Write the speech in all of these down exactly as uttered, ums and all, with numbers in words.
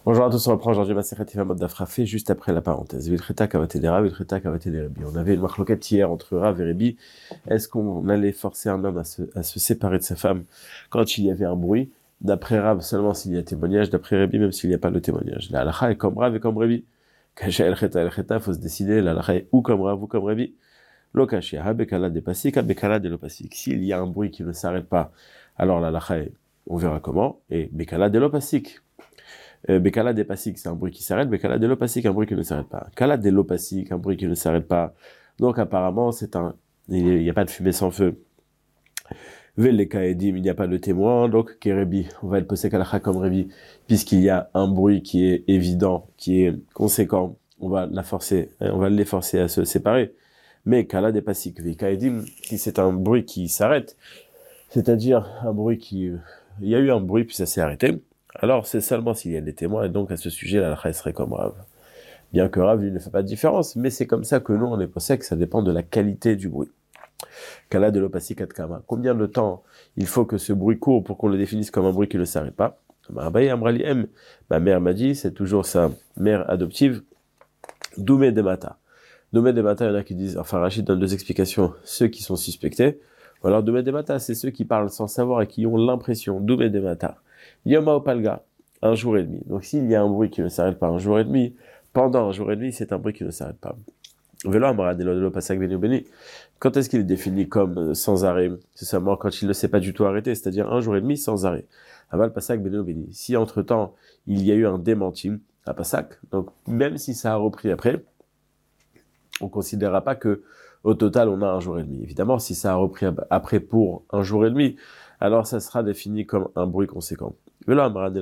Bonjour à tous, on reprend aujourd'hui Masechet Yevamot Daf Rafé, juste après la parenthèse. Vilcheta Kavatei Rav, Vilcheta Kavatei Rabbi. On avait une marloquette hier entre Rav et Rabbi. Est-ce qu'on allait forcer un homme à se, à se séparer de sa femme quand il y avait un bruit? D'après Rav, seulement s'il y a témoignage. D'après Rabbi, même s'il n'y a pas de témoignage. La halacha est comme Rav et comme Rabbi. Kacha el Cheta el Cheta, faut se décider. La halacha est ou comme Rav ou comme Rabbi. Lokashia, Habekala de Pasik, Habekala de Lopasik. S'il y a un bruit qui ne s'arrête pas, alors la halacha est, on verra comment. Et Bekala de Lopasik. Euh, Bekala des Pasik, c'est un bruit qui s'arrête. Bekala de l'opasique, un bruit qui ne s'arrête pas. Kala de l'opasique, un bruit qui ne s'arrête pas. Donc apparemment, c'est un, il n'y a pas de fumée sans feu. Vele Kaedim, il n'y a pas de témoin. Donc Kerebi, on va être posé Kalacha comme Rebi, puisqu'il y a un bruit qui est évident, qui est conséquent. On va la forcer, on va les forcer à se séparer. Mais Kala des Pasik, Vele Kaedim, si c'est un bruit qui s'arrête, c'est-à-dire un bruit qui, il y a eu un bruit puis ça s'est arrêté. Alors, c'est seulement s'il y a des témoins, et donc à ce sujet, la halakha serait comme Rav. Bien que Rav, lui, ne fait pas de différence, mais c'est comme ça que nous, on est pensé que ça dépend de la qualité du bruit. Kala de l'opasi katkama. Combien de temps il faut que ce bruit court pour qu'on le définisse comme un bruit qui ne s'arrête pas? Ma mère m'a dit, c'est toujours sa mère adoptive, Doumé de Mata. Doumé de Mata, il y en a qui disent, enfin, Rachid donne deux explications, ceux qui sont suspectés. Ou alors, Doumé de Mata, c'est ceux qui parlent sans savoir et qui ont l'impression, Doumé de Mata. Yoma Opalga, un jour et demi. Donc s'il y a un bruit qui ne s'arrête pas un jour et demi, pendant un jour et demi, c'est un bruit qui ne s'arrête pas. Velo Amara de lo Pasak Beni Beni. Quand est-ce qu'il est défini comme sans arrêt? C'est seulement quand il ne s'est pas du tout arrêté, c'est-à-dire un jour et demi sans arrêt. Aval Pasak Beni Beni. Si entre-temps, il y a eu un démenti à Pasak, donc même si ça a repris après, on ne considérera pas que au total, on a un jour et demi. Évidemment, si ça a repris après pour un jour et demi, alors ça sera défini comme un bruit conséquent. Tout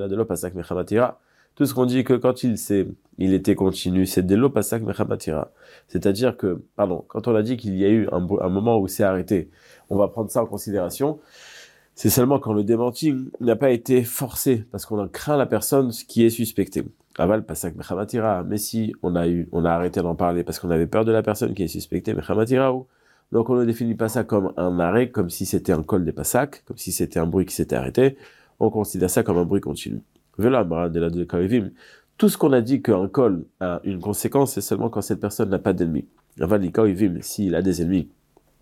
ce qu'on dit que quand il s'est, il était continu, c'est de l'opasak mechamatira. C'est-à-dire que, pardon, quand on a dit qu'il y a eu un, un moment où c'est arrêté, on va prendre ça en considération. C'est seulement quand le démenti n'a pas été forcé, parce qu'on a craint la personne qui est suspectée. Aval pasak mechamatira. Mais si on a eu, on a arrêté d'en parler parce qu'on avait peur de la personne qui est suspectée, mechamatira ou. Donc on ne définit pas ça comme un arrêt, comme si c'était un col des pasak, comme si c'était un bruit qui s'était arrêté. On considère ça comme un bruit continu. Tout ce qu'on a dit qu'un col a une conséquence, c'est seulement quand cette personne n'a pas d'ennemis. S'il a des ennemis,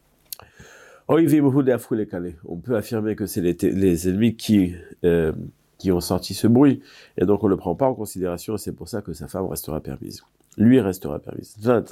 on peut affirmer que c'est les, les ennemis qui, euh, qui ont sorti ce bruit, et donc on ne le prend pas en considération, et c'est pour ça que sa femme restera permise. Lui restera permise.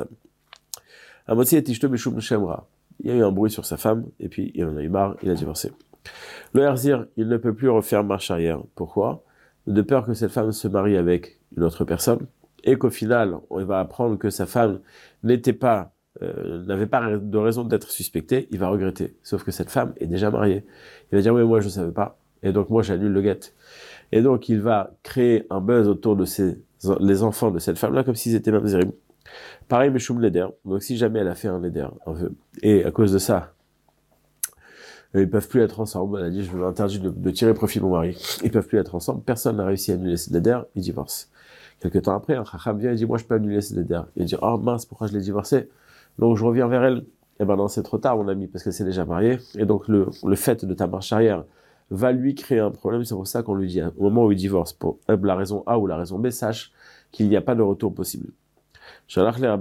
Il y a eu un bruit sur sa femme, et puis il en a eu marre, il a divorcé. Le Herzir, il ne peut plus refaire marche arrière. Pourquoi? De peur que cette femme se marie avec une autre personne, et qu'au final, on va apprendre que sa femme n'était pas, euh, n'avait pas de raison d'être suspectée, il va regretter. Sauf que cette femme est déjà mariée. Il va dire, oui, moi je ne savais pas, et donc moi j'annule le guet. Et donc il va créer un buzz autour de ses, les enfants de cette femme-là, comme s'ils étaient mamzerim. Pareil, Meshoum Leder. Donc si jamais elle a fait un Leder, un vœu, et à cause de ça, ils peuvent plus être ensemble. Elle a dit, je veux interdire de, de tirer profit de mon mari. Ils peuvent plus être ensemble. Personne n'a réussi à annuler ce neder. Ils divorcent. Quelque temps après, un chacham vient et dit, moi, je peux annuler ce neder. Il dit, oh mince, pourquoi je l'ai divorcé? Donc, je reviens vers elle. Eh ben, non, c'est trop tard, mon ami, parce que c'est déjà marié. Et donc, le, le fait de ta marche arrière va lui créer un problème. C'est pour ça qu'on lui dit, au moment où il divorce, pour la raison A ou la raison B, sache qu'il n'y a pas de retour possible. Si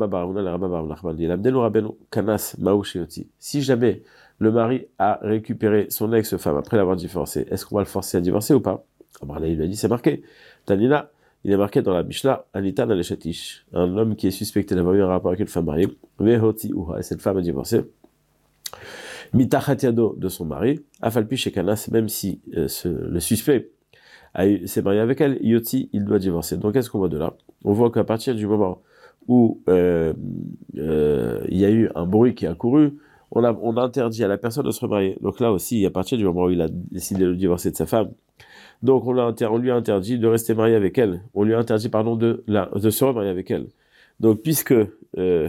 jamais le mari a récupéré son ex-femme après l'avoir divorcé, est-ce qu'on va le forcer à divorcer ou pas? Il lui a dit, c'est marqué. Tanina, il est marqué dans la Mishnah, Anita Naleshatish, un homme qui est suspecté d'avoir eu un rapport avec une femme mariée, Vehoti Uha, et cette femme a divorcé. Mitachat Yado de son mari, Afalpi Shekanas, même si euh, ce, le suspect a eu, s'est marié avec elle, Yoti, il doit divorcer. Donc qu'est-ce qu'on voit de là? On voit qu'à partir du moment où euh, euh, il y a eu un bruit qui a couru, on a, on a interdit à la personne de se remarier. Donc là aussi, à partir du moment où il a décidé de divorcer de sa femme, donc on, a inter, on lui a interdit de rester marié avec elle. On lui a interdit, pardon, de, la, de se remarier avec elle. Donc puisque euh,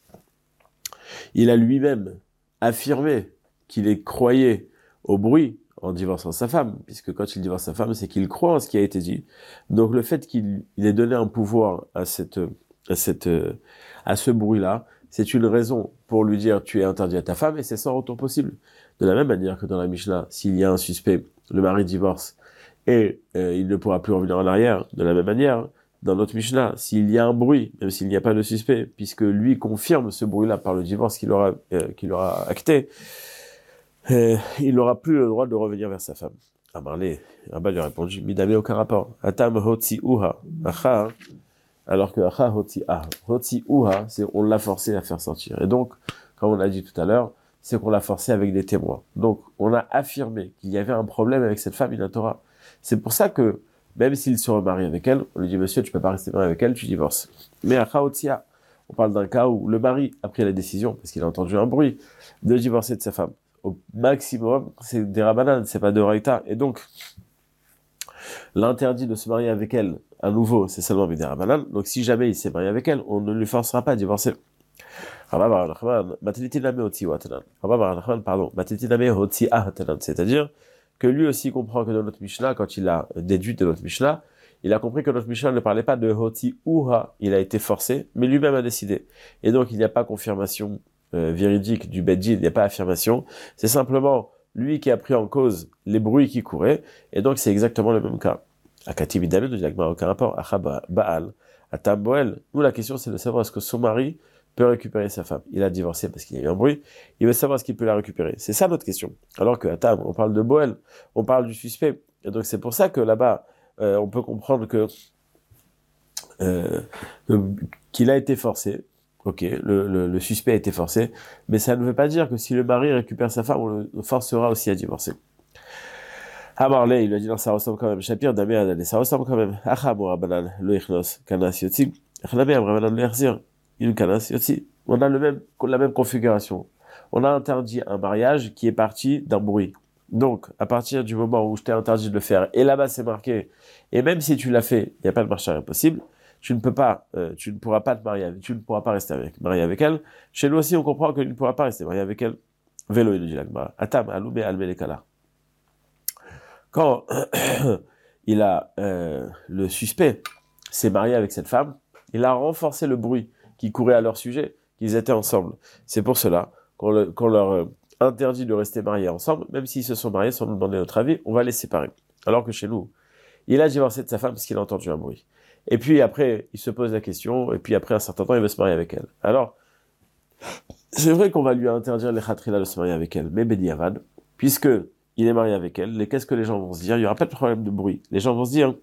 il a lui-même affirmé qu'il est croyé au bruit en divorçant sa femme, puisque quand il divorce sa femme, c'est qu'il croit en ce qui a été dit. Donc le fait qu'il il ait donné un pouvoir à cette à cette à ce bruit-là, c'est une raison pour lui dire tu es interdit à ta femme et c'est sans retour possible. De la même manière que dans la Mishnah, s'il y a un suspect, le mari divorce et euh, il ne pourra plus revenir en arrière de la même manière. Dans notre Mishnah, s'il y a un bruit, même s'il n'y a pas de suspect, puisque lui confirme ce bruit-là par le divorce qu'il aura, euh, qu'il aura acté, euh, il n'aura plus le droit de revenir vers sa femme. Amarlé, Rabba lui a répondu, Midame, aucun rapport. Atam hotzi uha, acha, alors que acha hotzi ah. Hotzi uha, c'est on l'a forcé à faire sortir. Et donc, comme on l'a dit tout à l'heure, c'est qu'on l'a forcé avec des témoins. Donc, on a affirmé qu'il y avait un problème avec cette femme, il Torah. C'est pour ça que, même s'il se remarie avec elle, on lui dit, monsieur, tu peux pas rester marié avec elle, tu divorces. Mais acha hotzi ah, on parle d'un cas où le mari a pris la décision, parce qu'il a entendu un bruit, de divorcer de sa femme. Au maximum, c'est des rabbanan, c'est pas de raïta. Et donc, l'interdit de se marier avec elle, à nouveau, c'est seulement des rabbanan. Donc, si jamais il s'est marié avec elle, on ne lui forcera pas à divorcer. Pardon, c'est-à-dire que lui aussi comprend que dans notre Mishnah, quand il a déduit de notre Mishnah, il a compris que notre Mishnah ne parlait pas de hoti uha, il a été forcé, mais lui-même a décidé. Et donc, il n'y a pas confirmation Euh, véridique du Beddin, il n'y a pas affirmation, c'est simplement lui qui a pris en cause les bruits qui couraient, et donc c'est exactement le même cas. Akati Midame, nous dit aucun rapport. Achaba Baal, Atam Boel. Nous, la question c'est de savoir est-ce que son mari peut récupérer sa femme. Il a divorcé parce qu'il y a eu un bruit, il veut savoir est-ce qu'il peut la récupérer. C'est ça notre question. Alors que Atam, on parle de Boel, on parle du suspect, et donc c'est pour ça que là-bas, euh, on peut comprendre que euh, qu'il a été forcé. Ok, le, le, le suspect a été forcé, mais ça ne veut pas dire que si le mari récupère sa femme, on le forcera aussi à divorcer. Ah Marley, il lui a dit non, ça ressemble quand même. Shapir, Damé, Adane, ça ressemble quand même. Acha, Morabanan, le Ichnos, Kanas, Yotzi. Achname, Abrabanan, le Erzir, il Kanas, Yotzi. On a le même, la même configuration. On a interdit un mariage qui est parti d'un bruit. Donc, à partir du moment où je t'ai interdit de le faire, et là-bas c'est marqué, et même si tu l'as fait, il n'y a pas de marche arrière possible, tu ne peux pas, euh, tu ne pourras pas te marier avec, tu ne pourras pas rester avec, marié avec elle. Chez nous aussi, on comprend que tu ne pourras pas rester marié avec elle. Vélo, il nous dit l'Agmara. Atam, aloumé, almelekala. Quand il a, euh, le suspect s'est marié avec cette femme, il a renforcé le bruit qui courait à leur sujet, qu'ils étaient ensemble. C'est pour cela qu'on, le, qu'on leur euh, interdit de rester mariés ensemble, même s'ils se sont mariés sans nous demander notre avis, on va les séparer. Alors que chez nous, il a divorcé de sa femme parce qu'il a entendu un bruit. Et puis après, il se pose la question, et puis après un certain temps, il veut se marier avec elle. Alors, c'est vrai qu'on va lui interdire les khatrila de se marier avec elle, mais Bediavad, puisque il est marié avec elle, et qu'est-ce que les gens vont se dire? Il n'y aura pas de problème de bruit. Les gens vont se dire,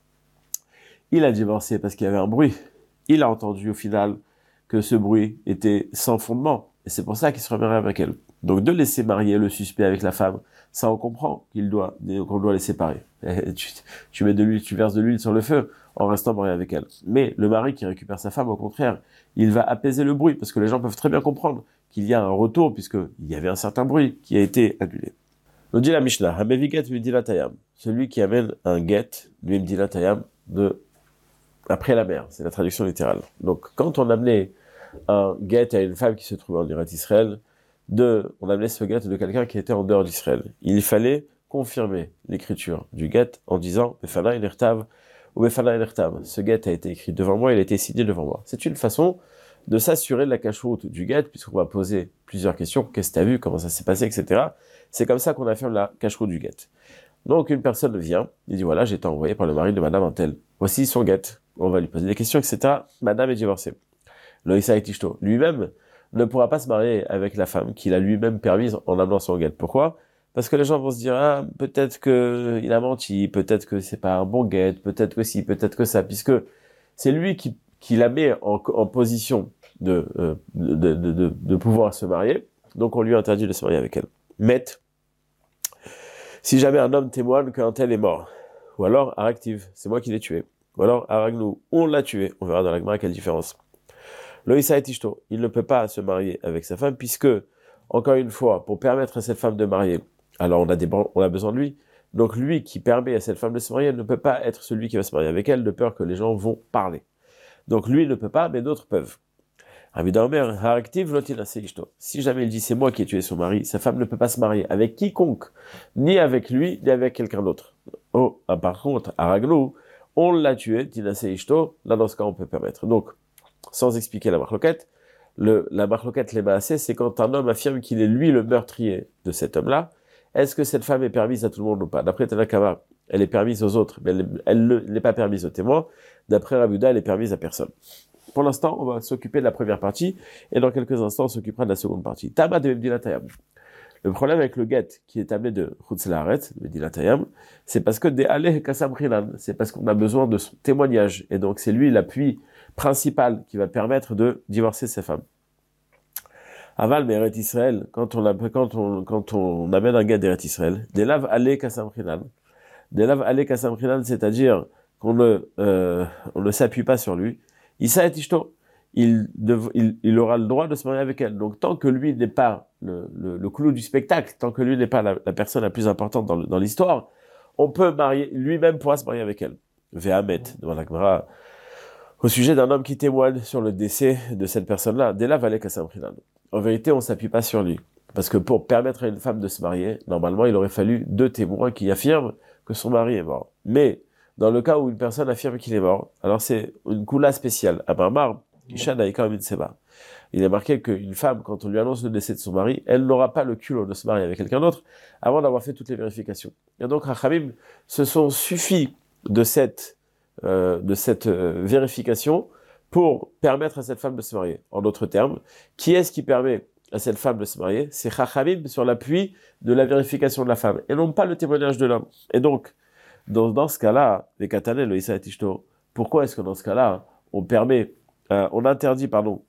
il a divorcé parce qu'il y avait un bruit. Il a entendu au final que ce bruit était sans fondement, et c'est pour ça qu'il se remarrie avec elle. Donc de laisser marier le suspect avec la femme, ça on comprend qu'il doit, qu'on doit les séparer. Tu, tu mets de l'huile, tu verses de l'huile sur le feu en restant marié avec elle. Mais le mari qui récupère sa femme, au contraire, il va apaiser le bruit parce que les gens peuvent très bien comprendre qu'il y a un retour puisque il y avait un certain bruit qui a été annulé. Nous dit la Mishnah, Hameviget Midilatayam, celui qui amène un get, lui Midilatayam, de après la mer, c'est la traduction littérale. Donc quand on amenait un get à une femme qui se trouvait en Eretz Israël, de, on amenait ce get de quelqu'un qui était en dehors d'Israël. Il fallait confirmer l'écriture du get en disant Befana Inertav ou Befana Inertav. Ce get a été écrit devant moi, il a été signé devant moi. C'est une façon de s'assurer de la cache-route du get, puisqu'on va poser plusieurs questions. Qu'est-ce que tu as vu? Comment ça s'est passé? Etc. C'est comme ça qu'on affirme la cache-route du get. Donc une personne vient, il dit voilà, j'ai été envoyé par le mari de madame Antel. Voici son get. On va lui poser des questions, et cetera. Madame est divorcée. Loïsa et Tishto. Lui-même ne pourra pas se marier avec la femme qu'il a lui-même permise en amenant son guet. Pourquoi? Parce que les gens vont se dire, ah, peut-être que il a menti, peut-être que c'est pas un bon guet, peut-être que si, peut-être que ça, puisque c'est lui qui, qui la met en, en position de, euh, de, de, de, de pouvoir se marier. Donc on lui interdit de se marier avec elle. Mais, si jamais un homme témoigne qu'un tel est mort, ou alors, Araktiv, c'est moi qui l'ai tué, ou alors, Aragnou, on l'a tué, on verra dans la Gemara quelle différence. Loïsa et Tishto, il ne peut pas se marier avec sa femme puisque, encore une fois, pour permettre à cette femme de marier, alors on a, des, on a besoin de lui. Donc lui qui permet à cette femme de se marier ne peut pas être celui qui va se marier avec elle de peur que les gens vont parler. Donc lui ne peut pas, mais d'autres peuvent. Si jamais il dit c'est moi qui ai tué son mari, sa femme ne peut pas se marier avec quiconque, ni avec lui, ni avec quelqu'un d'autre. Oh, ah, par contre, Aragnou, on l'a tué, Tinase Ishto, là dans ce cas on peut permettre. Donc, sans expliquer la marloquette, le, la marloquette les maasé, c'est quand un homme affirme qu'il est lui le meurtrier de cet homme-là, est-ce que cette femme est permise à tout le monde ou pas? D'après Tanakama, elle est permise aux autres, mais elle ne l'est pas permise aux témoins. D'après Rav Yehuda, elle est permise à personne. Pour l'instant, on va s'occuper de la première partie, et dans quelques instants, on s'occupera de la seconde partie. Tama de Medina Tayam. Le problème avec le get qui est amené de Chutz La'aretz, Medina Tayam, c'est parce que des Aleh Kassam Rinan, c'est parce qu'on a besoin de son témoignage, et donc c'est lui l'appui principal qui va permettre de divorcer ses femmes. Aval Meret Israël, quand on, a, quand, on, quand on amène un get d'Eret Israël, des laves Aleh Kassam Rinan, des laves Aleh Kassam Rinan, c'est-à-dire qu'on ne, euh, on ne s'appuie pas sur lui, Issa et Ishto, il, dev, il, il aura le droit de se marier avec elle. Donc tant que lui n'est pas le, le, le clou du spectacle, tant que lui n'est pas la, la personne la plus importante dans, le, dans l'histoire, on peut marier, lui-même pourra se marier avec elle. Ve'amet, devant la Gemara, au sujet d'un homme qui témoigne sur le décès de cette personne-là, dès là, valait Kassam Rinan. En vérité, on ne s'appuie pas sur lui. Parce que pour permettre à une femme de se marier, normalement, il aurait fallu deux témoins qui affirment que son mari est mort. Mais, dans le cas où une personne affirme qu'il est mort, alors c'est une coula spéciale. À Marmar, Isha Naïka Min Seba. Il est marqué qu'une femme, quand on lui annonce le décès de son mari, elle n'aura pas le culot de se marier avec quelqu'un d'autre avant d'avoir fait toutes les vérifications. Et donc, Rachamim se sont suffis de cette, euh, de cette euh, vérification pour permettre à cette femme de se marier. En d'autres termes, qui est-ce qui permet à cette femme de se marier? C'est Rachamim sur l'appui de la vérification de la femme, et non pas le témoignage de l'homme. Et donc, dans, dans ce cas-là, les Katanel, le Issa et Ishto, pourquoi est-ce que dans ce cas-là, on permet, euh, on interdit, pardon,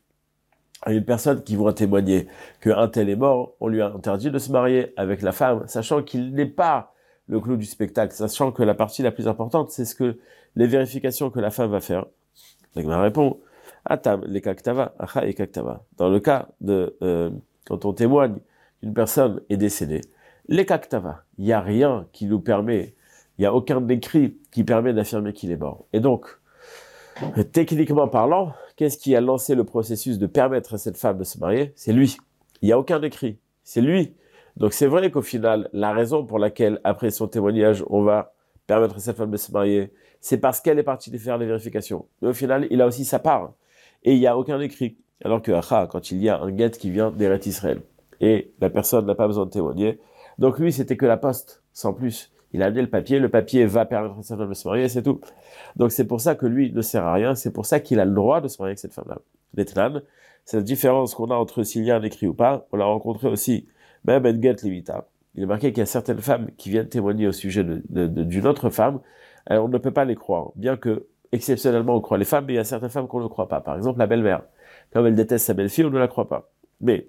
à une personne qui voudra témoigner qu'un tel est mort, on lui a interdit de se marier avec la femme, sachant qu'il n'est pas le clou du spectacle, sachant que la partie la plus importante, c'est ce que les vérifications que la femme va faire. Donc, on répond, Atam, les kaktava, acha et kaktava. Dans le cas de, euh, quand on témoigne qu'une personne est décédée, les kaktava, il n'y a rien qui nous permet, il n'y a aucun écrit qui permet d'affirmer qu'il est mort. Et donc, techniquement parlant, qu'est-ce qui a lancé le processus de permettre à cette femme de se marier? C'est lui. Il n'y a aucun écrit. C'est lui. Donc c'est vrai qu'au final, la raison pour laquelle, après son témoignage, on va permettre à cette femme de se marier, c'est parce qu'elle est partie de faire les vérifications. Mais au final, il a aussi sa part. Et il n'y a aucun écrit. Alors que, ah, quand il y a un guet qui vient d'Eret Israël, et la personne n'a pas besoin de témoigner, donc lui, c'était que la poste, sans plus. Il a amené le papier, le papier va permettre à cette femme de se marier, c'est tout. Donc c'est pour ça que lui ne sert à rien, c'est pour ça qu'il a le droit de se marier avec cette femme-là. L'Etnan, c'est la différence qu'on a entre s'il y a un écrit ou pas. On l'a rencontré aussi, même Ben Get Levita. Il est marqué qu'il y a certaines femmes qui viennent témoigner au sujet de, de, de, d'une autre femme. Alors on ne peut pas les croire, bien que exceptionnellement on croit les femmes, mais il y a certaines femmes qu'on ne croit pas. Par exemple la belle-mère, comme elle déteste sa belle-fille, on ne la croit pas. Mais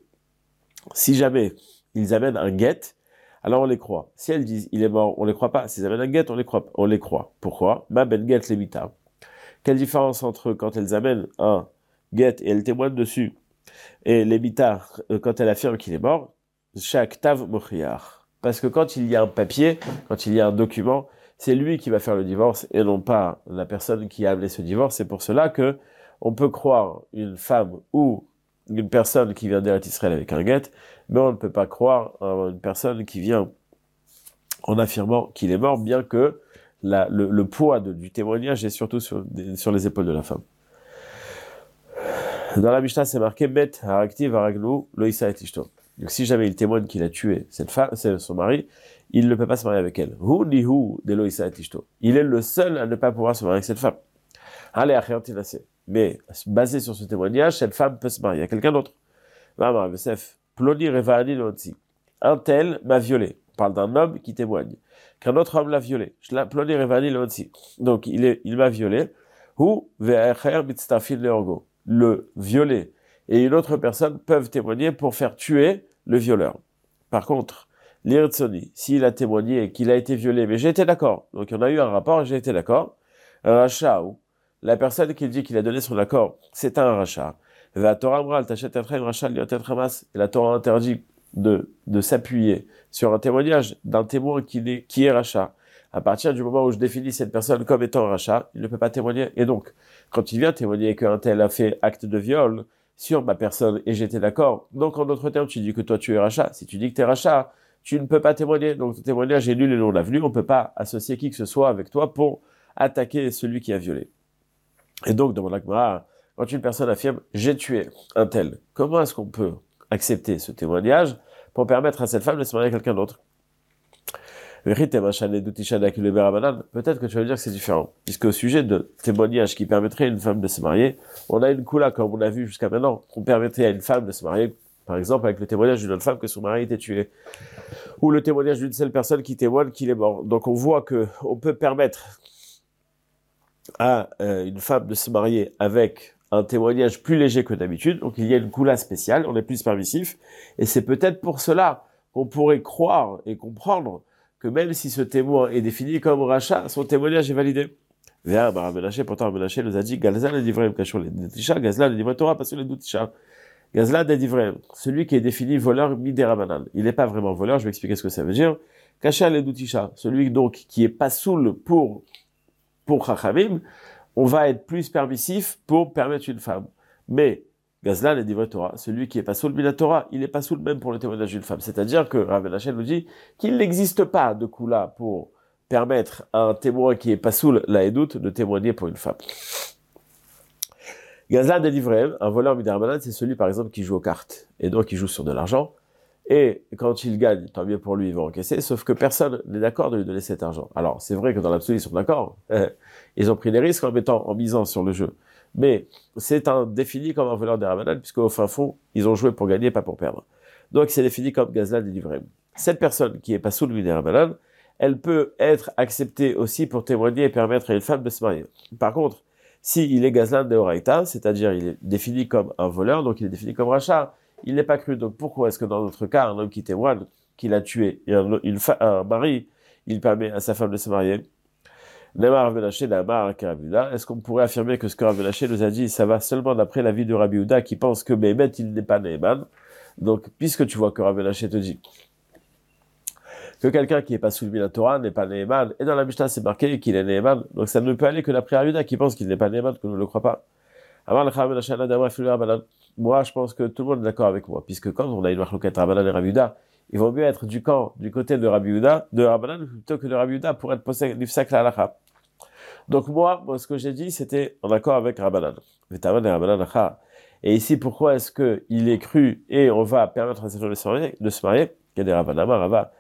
si jamais ils amènent un guet, alors on les croit. Si elles disent il est mort, on les croit pas. S'ils amènent un guet, on les croit, on les croit. Pourquoi? Ma ben guet levita. Quelle différence entre quand elles amènent un guet et elles témoignent dessus, et levita quand elle affirme qu'il est mort? Chaque tav mochiar. Parce que quand il y a un papier, quand il y a un document, c'est lui qui va faire le divorce et non pas la personne qui a amené ce divorce. C'est pour cela que on peut croire une femme ou une personne qui vient d'Eretz Israël avec un guet, mais on ne peut pas croire une personne qui vient en affirmant qu'il est mort, bien que la, le, le poids de, du témoignage est surtout sur, sur les épaules de la femme. Dans la Mishnah, c'est marqué « Met haraktiv haragnu lo issa et ishto ». Donc si jamais il témoigne qu'il a tué cette femme, c'est son mari, il ne peut pas se marier avec elle. Hu ni hu de lo issa et ishto. Il est le seul à ne pas pouvoir se marier avec cette femme. Allez, achiantinase. Mais, basé sur ce témoignage, cette femme peut se marier à quelqu'un d'autre. Un tel m'a violé. On parle d'un homme qui témoigne. Qu'un autre homme l'a violé. Donc, il, est, il m'a violé. Le violé et une autre personne peuvent témoigner pour faire tuer le violeur. Par contre, l'irtsoni, s'il a témoigné et qu'il a été violé, mais j'ai été d'accord. Donc, il y en a eu un rapport et j'ai été d'accord. Un rachat ou la personne qui dit qu'il a donné son accord, c'est un rachat. Et la Torah interdit de, de s'appuyer sur un témoignage d'un témoin qui est, qui est rachat. À partir du moment où je définis cette personne comme étant un rachat, il ne peut pas témoigner. Et donc, quand il vient témoigner qu'un tel a fait acte de viol sur ma personne et j'étais d'accord, donc en d'autres termes, tu dis que toi tu es rachat. Si tu dis que tu es rachat, tu ne peux pas témoigner. Donc ton témoignage est nul et non avenu. On ne peut pas associer qui que ce soit avec toi pour attaquer celui qui a violé. Et donc, dans mon Gemara, quand une personne affirme « j'ai tué un tel », comment est-ce qu'on peut accepter ce témoignage pour permettre à cette femme de se marier avec quelqu'un d'autre? Peut-être que tu vas dire que c'est différent, puisque au sujet de témoignage qui permettrait à une femme de se marier, on a une coula, comme on a vu jusqu'à maintenant, qu'on permettrait à une femme de se marier, par exemple avec le témoignage d'une autre femme que son mari était tué, ou le témoignage d'une seule personne qui témoigne qu'il est mort. Donc on voit que on peut permettre à euh, une femme de se marier avec un témoignage plus léger que d'habitude, donc il y a une coula spéciale, on est plus permissif, et c'est peut-être pour cela qu'on pourrait croire et comprendre que même si ce témoin est défini comme rachat, son témoignage est validé. Viens, Rav Menaché, pourtant Rav Menaché nous a dit, Gazlan et Divrem, cachons les Doutisha, Gazlan et Divrem Torah, pas sur les Doutisha. Gazlan et Divrem, celui qui est défini voleur midérabanan. Il n'est pas vraiment voleur, je vais expliquer ce que ça veut dire. Cacha les Doutisha, celui donc qui est pas soul pour, pour Chachamim, on va être plus permissif pour permettre une femme. Mais, Gazlan et Divrei Torah, celui qui est pas sous le Mina Torah, il est pas sous le même pour le témoignage d'une femme. C'est-à-dire que Rav Menachem nous dit qu'il n'existe pas de coup-là pour permettre à un témoin qui est pas sous la Edout de témoigner pour une femme. Gazlan et Divrei, un voleur midérabanan, c'est celui par exemple qui joue aux cartes, et donc il joue sur de l'argent, et quand il gagne, tant mieux pour lui, il va encaisser, sauf que personne n'est d'accord de lui donner cet argent. Alors, c'est vrai que dans l'absolu, ils sont d'accord, ils ont pris des risques en mettant, en misant sur le jeu. Mais c'est un défini comme un voleur des Ramadan, puisqu'au fin fond, ils ont joué pour gagner, pas pour perdre. Donc c'est défini comme Gazlan et Divrem. Cette personne qui est pas sous le des Ramadan, elle peut être acceptée aussi pour témoigner et permettre à une femme de se marier. Par contre, s'il est Gazlan de Horaïta, c'est-à-dire il est défini comme un voleur, donc il est défini comme rachat, il n'est pas cru. Donc pourquoi est-ce que dans notre cas, un homme qui témoigne qu'il a tué et un, une fa- un mari, il permet à sa femme de se marier? Est-ce qu'on pourrait affirmer que ce que Rav Menaché nous a dit, ça va seulement d'après l'avis de Rabbi Yehuda qui pense que Béhémet, il n'est pas Neeman? Donc, puisque tu vois que Rav Menaché te dit que quelqu'un qui n'est pas soumis à la Torah n'est pas Neeman, et dans la Mishnah c'est marqué qu'il est Neeman, donc ça ne peut aller que d'après Rabbi Yehuda qui pense qu'il n'est pas Neeman, que nous ne le croit pas. Moi, je pense que tout le monde est d'accord avec moi, puisque quand on a une marloquette Rabbanan et Rabbi Yehuda, il vaut mieux être du camp, du côté de Rabbi Yehuda, de Rabbanan, plutôt que de Rabbi Yehuda pour être posé l'ifsak la halacha. Donc moi, moi, ce que j'ai dit, c'était en accord avec Rabbanan. Et ici, pourquoi est-ce que il est cru et on va permettre à ces gens de se marier, de se marier? Il y a des Rabbanan, Rava.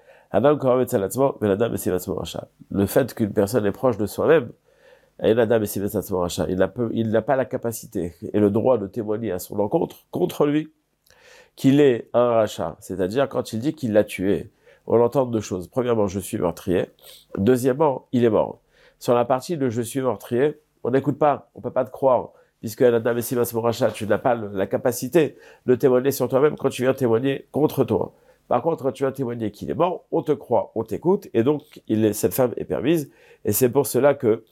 Le fait qu'une personne est proche de soi-même, il n'a il n'a pas la capacité et le droit de témoigner à son encontre contre lui qu'il est un rachat. C'est-à-dire quand il dit qu'il l'a tué, on entend deux choses. Premièrement, je suis meurtrier. Deuxièmement, il est mort. Sur la partie de je suis meurtrier, on n'écoute pas, on peut pas te croire, puisque Adam et Simas Moracha, tu n'as pas le, la capacité de témoigner sur toi-même quand tu viens témoigner contre toi. Par contre, quand tu viens témoigner qu'il est mort, on te croit, on t'écoute, et donc il est, cette femme est permise, et c'est pour cela que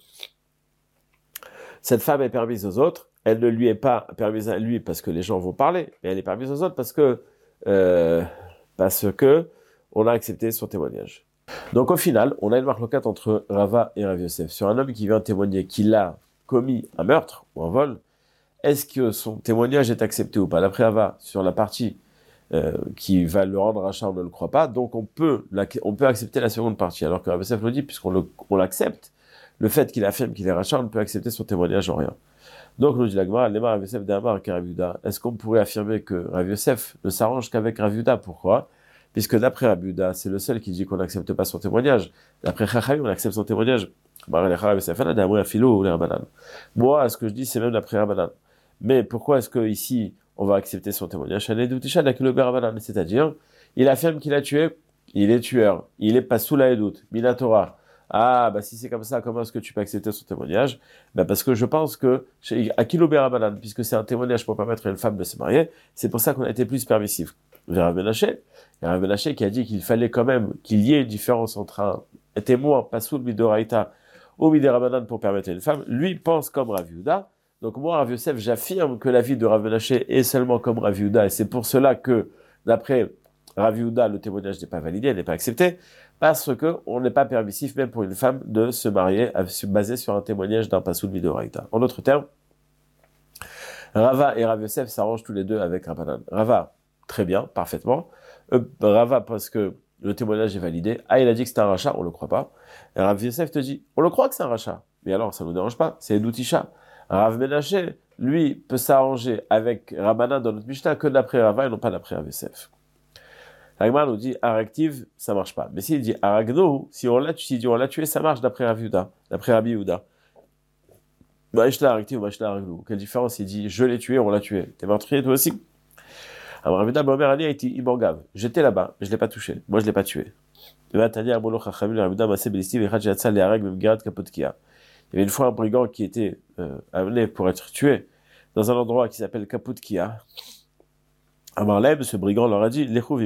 cette femme est permise aux autres, elle ne lui est pas permise à lui parce que les gens vont parler, mais elle est permise aux autres parce que, euh, parce que on a accepté son témoignage. Donc au final, on a une marloquette entre Rava et Rav Yosef. Sur un homme qui vient témoigner qu'il a commis un meurtre ou un vol, est-ce que son témoignage est accepté ou pas? D'après Rava, sur la partie euh, qui va le rendre rachat, on ne le croit pas, donc on peut, on peut accepter la seconde partie, alors que Rav Yosef le dit, puisqu'on le, on l'accepte, le fait qu'il affirme qu'il est rachat, on ne peut accepter son témoignage en rien. Donc nous dit la Gemara, Lema Rav Yosef d'Amar Rav Yehuda. Est-ce qu'on pourrait affirmer que Rav Yosef ne s'arrange qu'avec Rav Yehuda? Pourquoi? Puisque d'après Rav Yehuda, c'est le seul qui dit qu'on n'accepte pas son témoignage. D'après Chachamim, on accepte son témoignage. Moi, ce que je dis, c'est même d'après Rabbanan. Mais pourquoi est-ce que ici on va accepter son témoignage? C'est-à-dire, il affirme qu'il a tué, il est tueur, il est pas sous la Edout, Minatora. Ah, bah si c'est comme ça, comment est-ce que tu peux accepter son témoignage? Bah parce que je pense que, à Kiloberabanan, puisque c'est un témoignage pour permettre à une femme de se marier, c'est pour ça qu'on a été plus permissif. Vers Rav Menaché, Rav Menaché qui a dit qu'il fallait quand même qu'il y ait une différence entre un témoin, pas sous le Midoraïta, ou Midérabanan pour permettre à une femme, lui pense comme Rav Yehuda. Donc moi, Rav Yosef, j'affirme que l'avis de Rav Menaché est seulement comme Rav Yehuda, et c'est pour cela que, d'après Rav Yehuda, le témoignage n'est pas validé, n'est pas accepté, parce que on n'est pas permissif même pour une femme de se marier basé sur un témoignage d'un pasoul midoraïta. En d'autres termes, Rava et Rav Yosef s'arrangent tous les deux avec Rabbanan. Rava, très bien, parfaitement. Euh, Rava parce que le témoignage est validé. Ah, il a dit que c'est un rachat, on le croit pas. Et Rav Yosef te dit, on le croit que c'est un rachat. Mais alors, ça nous dérange pas, c'est Edoutisha. Rav Menaché, lui, peut s'arranger avec Rabbanan dans notre Mishnah que d'après Rava et non pas d'après Rav Yosef. Agmar nous dit Araktiv, ça marche pas. Mais s'il dit Aragno, si on l'a si on l'a tué, ça marche d'après Rabbi Yehuda. D'après Rabbi Yehuda. Maïshla Araktiv ou Maïshla Aragno. Quelle différence? Il dit je l'ai tué, on l'a tué. T'es meurtrier toi aussi? Alors Rabbi Yehuda, Bomer Ali a été Iborgav. J'étais là-bas, je l'ai pas touché. Moi je l'ai pas tué. Il y avait une fois un brigand qui était euh, amené pour être tué dans un endroit qui s'appelle Kaputkia. Amarlem, ce brigand leur a dit,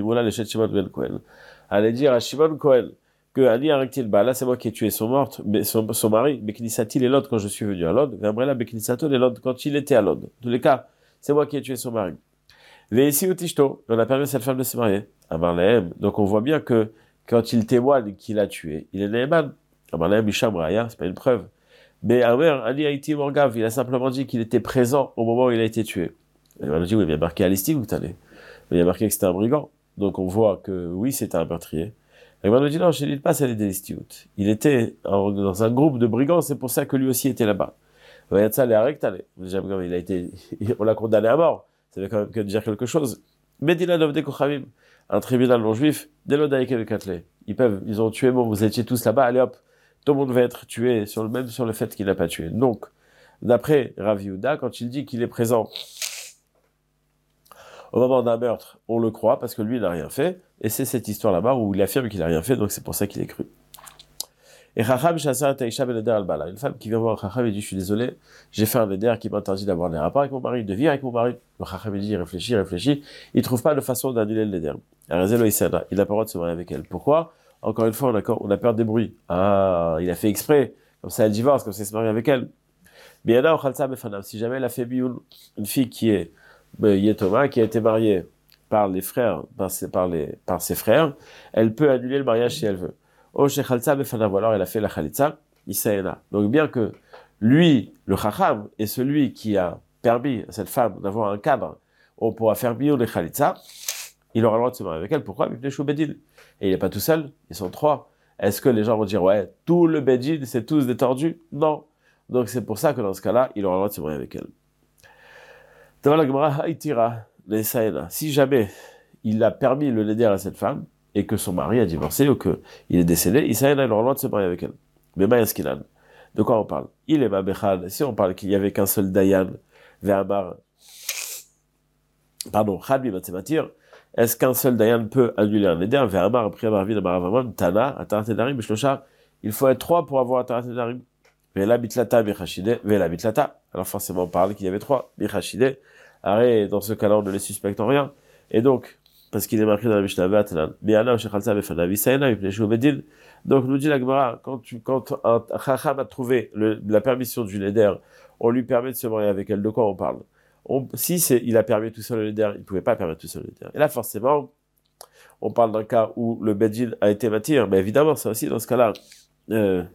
allez dire à Shimon Cohen que Ali Araktil, bah là c'est moi qui ai tué son mort, mais son, son mari, Beknisatil et Lod quand je suis venu à Lod, Gabriela Beknisato et Lod quand il était à Lod. En tous les cas, c'est moi qui ai tué son mari. Veisi Utishto, on a permis à cette femme de se marier. Amarlem, donc on voit bien que quand il témoigne qu'il a tué, il est Neeman. Amarlem, Isham Raya, c'est pas une preuve. Mais Amer, Ali Haïti Morgav, il a simplement dit qu'il était présent au moment où il a été tué. Et on a dit, oui, il y a marqué à listing ou t'allais. Il y a marqué que c'était un brigand. Donc on voit que oui, c'était un meurtrier. Et on a dit, non, je ne dis pas, c'est les Délistiout. Il était en, dans un groupe de brigands, c'est pour ça que lui aussi était là-bas. Il a été, on l'a condamné à mort. Ça veut quand même que dire quelque chose. Medina Novde Kochavim, un tribunal non juif, Delodaïk et Katlé. Ils peuvent, ils ont tué, bon, vous étiez tous là-bas, allez hop, tout le monde va être tué sur le même sur le fait qu'il n'a pas tué. Donc, d'après Rav Yehuda, quand il dit qu'il est présent au moment d'un meurtre, on le croit parce que lui, il n'a rien fait. Et c'est cette histoire là-bas où il affirme qu'il n'a rien fait, donc c'est pour ça qu'il est cru. Et Chacham Shasar Taisha Ben Eder al-Bala, une femme qui vient voir Chacham et dit, je suis désolé, j'ai fait un Eder qui m'interdit d'avoir des rapports avec mon mari, de vivre avec mon mari. Le Chacham dit, il réfléchit, réfléchit, il trouve pas de façon d'annuler le Eder. Il n'a pas le droit de se marier avec elle. Pourquoi? Encore une fois, on a, on a peur des bruits. Ah, il a fait exprès, comme ça elle divorce, comme ça il se marie avec elle. Bien si jamais elle a fait bioun, une fille qui est Yetoma, qui a été mariée par les frères, par ses, par les, par ses frères, elle peut annuler le mariage si elle veut. Ou alors elle a fait la khalitza, Isaena. Donc bien que lui, le chacham, est celui qui a permis à cette femme d'avoir un cadre, on pourra faire bioun les khalitza, il aura le droit de se marier avec elle. Pourquoi? Et il n'est pas tout seul, ils sont trois. Est-ce que les gens vont dire, ouais, tout le bedin, c'est tous des tordus? Non. Donc c'est pour ça que dans ce cas-là, il aura le droit de se marier avec elle. Si jamais il a permis le neder à cette femme, et que son mari a divorcé, ou qu'il est décédé, Isaïna, il aura le droit de se marier avec elle. Mais Mayaskinan, de quoi on parle? Il est Mabechad, si on parle qu'il n'y avait qu'un seul Dayan, Ve'amar, pardon, Chadbi Matsematir, est-ce qu'un seul Dayan peut annuler un neder? Ve'amar, après avoir vu Amar Tana, Atarat Nedarim, Bishlocha, il faut être trois pour avoir Atarat Nedarim. Ve'la bitlata, Bichashide, Ve'la bitlata. Alors forcément, on parle qu'il y avait trois. Bichashide, arrête, dans ce cas-là, on ne les suspecte en rien. Et donc, parce qu'il est marqué dans la Mishnah Vatlan, Bi'ana, Shechalza, Befana, Visaina, Bifneshu, Bedin. Donc, nous dit la Gemara, quand tu, quand un Chacham a trouvé le, la permission du neder, on lui permet de se marier avec elle. De quoi on parle? On, si c'est, il a permis tout seul le neder, il ne pouvait pas permettre tout seul le neder. Et là, forcément, on parle d'un cas où le Bedin a été matir, mais évidemment, c'est aussi dans ce cas-là, euh,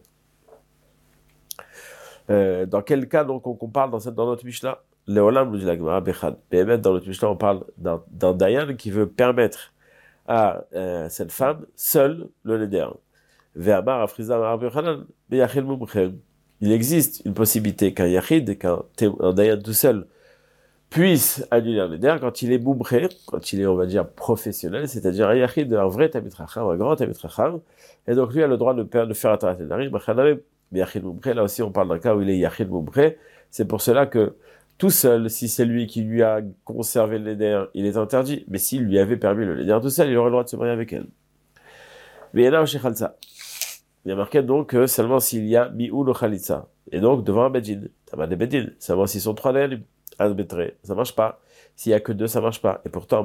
Euh, dans quel cas donc on, on parle dans, cette, dans notre Mishnah? Léolam nous dit la Gemara Bechad. Mais dans notre Mishnah, on parle d'un, d'un Dayan qui veut permettre à euh, cette femme seule le neder. Ve'amar Afriza Amar Bechanan Beyachil Mumche. Il existe une possibilité qu'un Yachid, qu'un un Dayan tout seul, puisse annuler un neder quand il est Mumche, quand il est, on va dire, professionnel, c'est-à-dire un Yachid, un vrai Tamid Chacham, un grand Tamid Chacham, et donc lui a le droit de, de faire un Tarat Nedarim, mais Yachid Mumche, là aussi on parle d'un cas où il est Yachid Mumche. C'est pour cela que tout seul, si c'est lui qui lui a conservé le neder, il est interdit. Mais s'il lui avait permis le neder tout seul, il aurait le droit de se marier avec elle. Mais il y en a au Shechalza. Il y a marqué donc que seulement s'il y a mi'ou no chalitza. Et donc devant un bedin, t'as des bedin. Seulement s'ils sont trois d'ailleurs, un betre, ça marche pas. S'il y a que deux, ça marche pas. Et pourtant,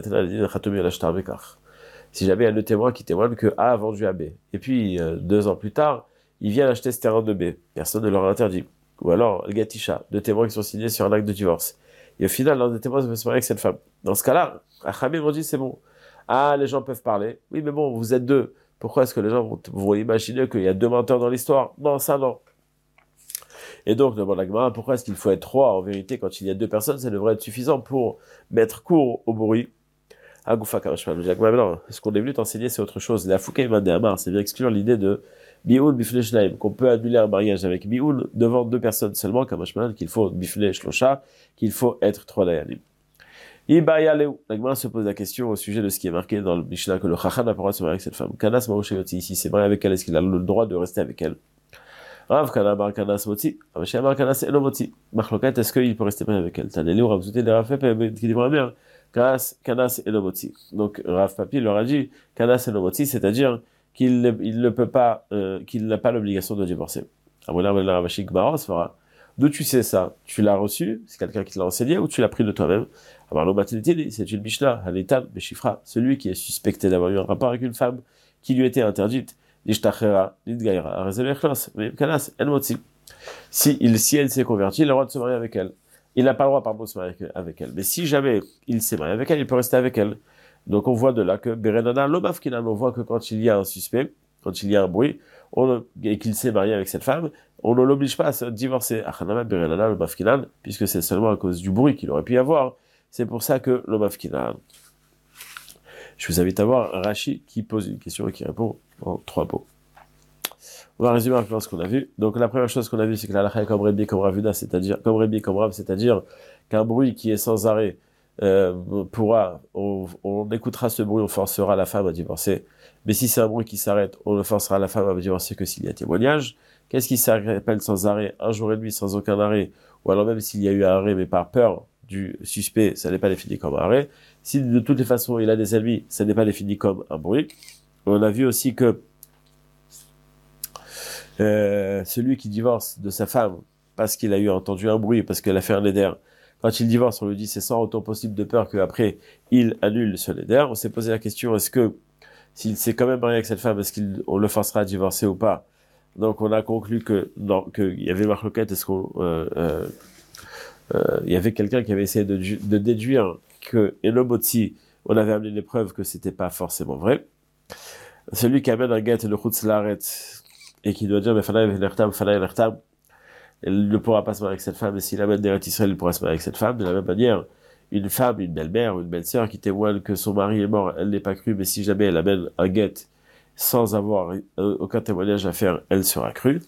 si jamais il y a deux témoins qui témoignent que A a vendu à B. Et puis, euh, deux ans plus tard, ils viennent acheter ce terrain de B. Personne ne leur a interdit. Ou alors, le Gatisha, deux témoins qui sont signés sur un acte de divorce. Et au final, l'un des témoins veut se marier avec cette femme. Dans ce cas-là, Achamim ont dit, c'est bon. Ah, les gens peuvent parler. Oui, mais bon, vous êtes deux. Pourquoi est-ce que les gens vont, vont imaginer qu'il y a deux menteurs dans l'histoire? Non, ça, non. Et donc, demande la Gemara, pourquoi est-ce qu'il faut être trois? En vérité, quand il y a deux personnes, ça devrait être suffisant pour mettre court au bruit. Agoufa Kamashman. Non, ce qu'on est venu t'enseigner, c'est autre chose. La Fouka Amar, c'est bien exclure l'idée de Bioun Bifne Shnaim, qu'on peut annuler un mariage avec Bioun devant deux personnes seulement, Kamashman, qu'il faut Bifne Shlosha, qu'il faut être trois Dayanim. Ibayaleu. La Gemara se pose la question au sujet de ce qui est marqué dans le Mishnah que le Chacham n'a pas le droit de se marier avec cette femme. Kanas Maoshayoti, ici, c'est marié avec elle, est-ce qu'il a le droit de rester avec elle? Rav Kana Bar Kanas Moti, Rav Shia Bar Kanas Eno Moti. Machloket, est-ce qu'il peut rester marié avec elle? Tanelu, Rav Zouté de Rav Pepe, qui dit vraiment bien. Kanas, Kanas Eno Moti. Donc, Rav Papi leur a dit, Kanas Eno Moti, c'est-à-dire qu'il ne, il ne peut pas, euh, qu'il n'a pas l'obligation de divorcer. D'où tu sais ça? Tu l'as reçu? C'est quelqu'un qui te l'a enseigné ou tu l'as pris de toi-même? C'est une Mishnah, Hanetan, Beshifra, celui qui est suspecté d'avoir eu un rapport avec une femme qui lui était interdite. Si, il, si elle s'est convertie, il a le droit de se marier avec elle. Il n'a pas le droit, pardon, de se marier avec elle. Mais si jamais il s'est marié avec elle, il peut rester avec elle. Donc on voit de là que Berenana, l'Omafkinan, on voit que quand il y a un suspect, quand il y a un bruit, on, et qu'il s'est marié avec cette femme, on ne l'oblige pas à se divorcer. Achanama Berenana, l'Omafkinan, puisque c'est seulement à cause du bruit qu'il aurait pu y avoir. C'est pour ça que l'Omafkinan. Je vous invite à voir Rashi qui pose une question et qui répond en trois mots. On va résumer un ce qu'on a vu. Donc la première chose qu'on a vu, c'est que la lacha est comme Rébi, comme Ravuna, c'est-à-dire comme Rébi, comme Rav, c'est-à-dire qu'un bruit qui est sans arrêt euh, pourra, on, on écoutera ce bruit, on forcera la femme à divorcer. Mais si c'est un bruit qui s'arrête, on ne forcera la femme à divorcer que s'il y a témoignage. Qu'est-ce qui s'appelle sans arrêt? Un jour et demi sans aucun arrêt, ou alors même s'il y a eu un arrêt, mais par peur du suspect, ça n'est pas défini comme un arrêt. Si de toutes les façons il a des ennemis, ça n'est pas défini comme un bruit. On a vu aussi que euh, celui qui divorce de sa femme parce qu'il a eu entendu un bruit, parce qu'elle a fait un éder, quand il divorce, on lui dit c'est sans retour possible de peur qu'après il annule ce éder. On s'est posé la question, est-ce que s'il s'est quand même marié avec cette femme, est-ce qu'on le forcera à divorcer ou pas? Donc on a conclu que non, qu'il y avait marloquette, est-ce qu'on euh, euh, euh, il y avait quelqu'un qui avait essayé de, de déduire que Enobotsi, on avait amené les preuves que c'était pas forcément vrai. Celui qui amène un guet de Chutz Laaret et qui doit dire mais Fanaï Lertam, Fanaï Lertam, il ne pourra pas se marier avec cette femme, et s'il amène des Israël, il pourra se marier avec cette femme. De la même manière, une femme, une belle-mère ou une belle-sœur qui témoigne que son mari est mort, elle n'est pas crue, mais si jamais elle amène un guet sans avoir euh, aucun témoignage à faire, elle sera crue.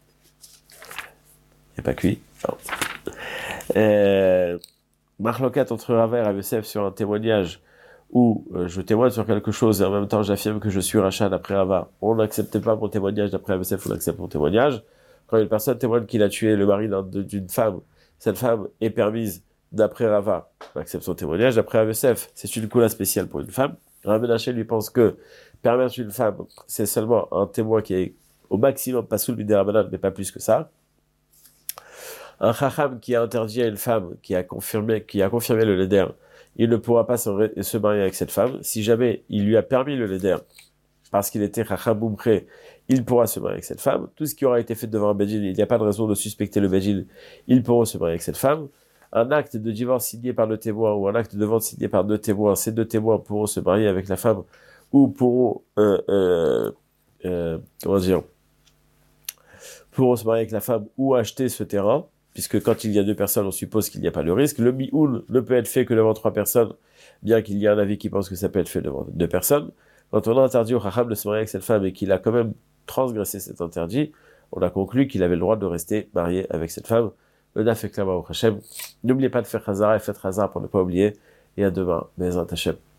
Il n'est pas cuit. Non. Euh, Marloquette entre Rava et Rav Yosef sur un témoignage où euh, je témoigne sur quelque chose et en même temps j'affirme que je suis rachat d'après Rava. On n'accepte pas mon témoignage d'après Rav Yosef, on accepte mon témoignage. Quand une personne témoigne qu'il a tué le mari d'une femme, cette femme est permise d'après Rava, on accepte son témoignage. D'après Rav Yosef, c'est une coula spéciale pour une femme. Rav Menachem lui pense que permettre une femme, c'est seulement un témoin qui est au maximum pas sous le bidé Rabbanan, mais pas plus que ça. Un chacham qui a interdit à une femme qui a confirmé, qui a confirmé le neder, il ne pourra pas se, se marier avec cette femme. Si jamais il lui a permis le neder, parce qu'il était chacham boumpré, il pourra se marier avec cette femme. Tout ce qui aura été fait devant un bedjin, il n'y a pas de raison de suspecter le bedjin, ils pourront se marier avec cette femme. Un acte de divorce signé par le témoin ou un acte de vente signé par deux témoins, ces deux témoins pourront se marier avec la femme ou pourront, euh, euh, euh, comment dire, pourront se marier avec la femme ou acheter ce terrain. Puisque quand il y a deux personnes, on suppose qu'il n'y a pas de risque. Le mioun ne peut être fait que devant trois personnes, bien qu'il y ait un avis qui pense que ça peut être fait devant deux personnes. Quand on a interdit au chacham de se marier avec cette femme et qu'il a quand même transgressé cet interdit, on a conclu qu'il avait le droit de rester marié avec cette femme. Le daf est clairement au Hachem. N'oubliez pas de faire Chazara et faites Chazara pour ne pas oublier. Et à demain, Bezrat Hachem.